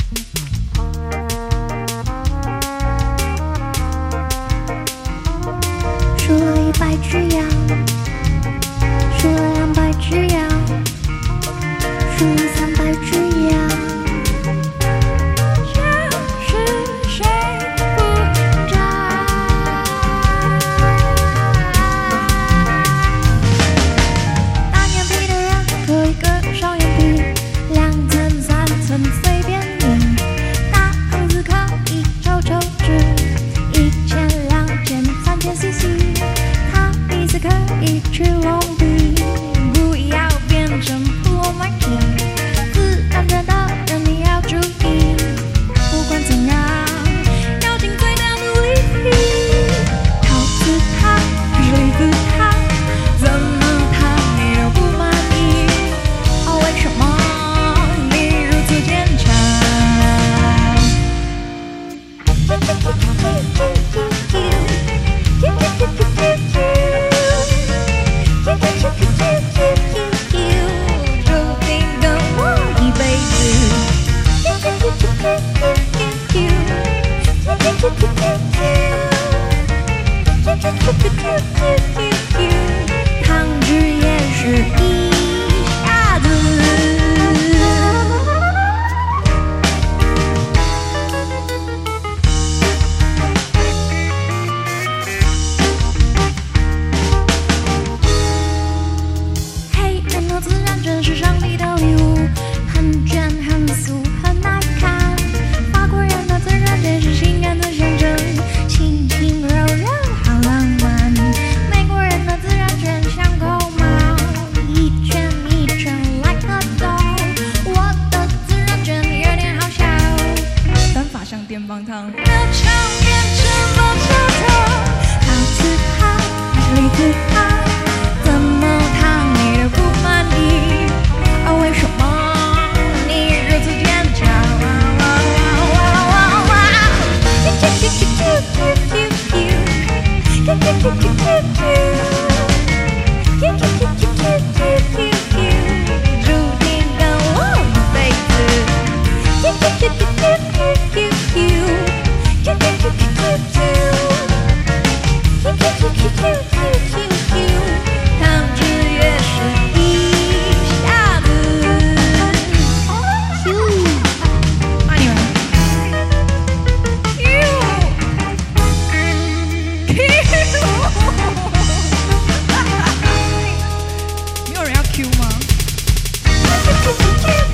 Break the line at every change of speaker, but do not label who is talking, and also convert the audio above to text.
数了100只羊，数了200只羊，数了300只羊。是谁不知大眼皮的人可以割双眼皮，2寸3寸随便你。大胡子可以抽抽脂，1000、2000、3000 cc。他鼻子可以去隆鼻，不要变成普罗曼体。自然卷的人你要注意，不管怎样，咬紧最大努力。陶瓷它还是离子它，怎么烫你都不满意。哦，为什么你如此坚强？注定跟我一辈子。糖汁也是一下子。黑人的自然卷是上帝的礼物，很卷很俗很耐看。法国人的自然卷是性感的象征，轻轻柔柔好浪漫。美国人的自然卷像狗毛，一圈一圈 like a doll。我的自然卷有点好笑，短发像电棒糖，流畅变成爆炸头。陶瓷它还是离子它，怎么烫你都不满意。哦，为什么你如此坚强？注定跟我一辈子。糖汁也是一下子。爱你们。没有人要 Q 吗？